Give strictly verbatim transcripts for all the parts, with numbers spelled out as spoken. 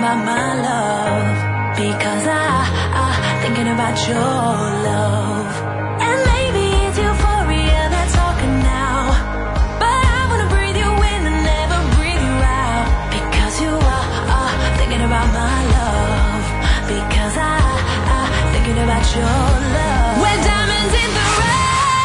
about my love, because I, I thinking about your love. And maybe it's euphoria that's talking now, but I wanna breathe you in and never breathe you out, because you are, are thinking about my love, because I, I thinking about your love. We're diamonds in the rough.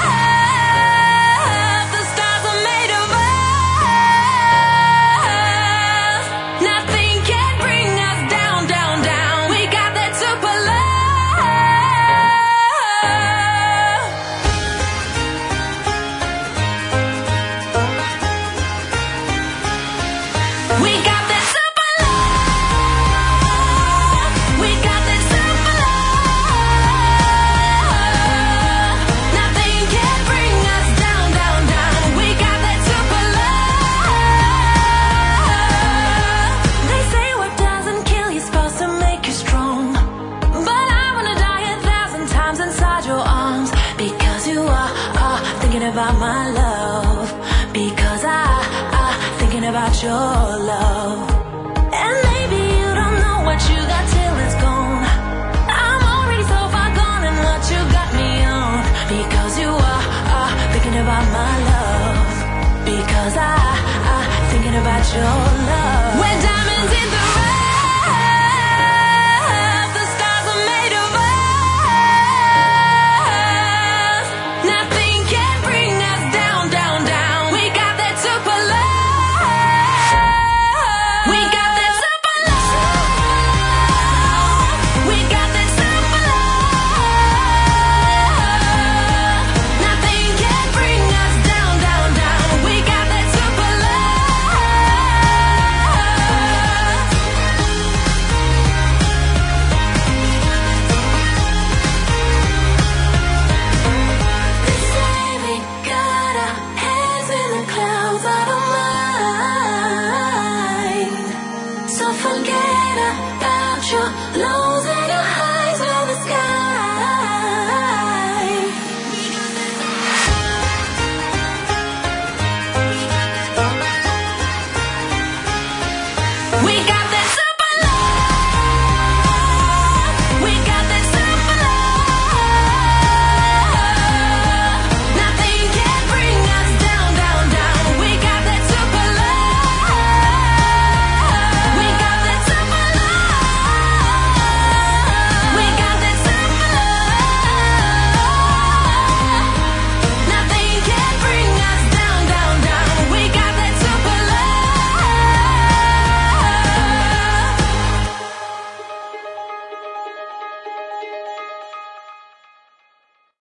About my love, because I, I thinking about your love. And maybe you don't know what you got till it's gone. I'm already so far gone and what you got me on, because you are, are thinking about my love, because I, I thinking about your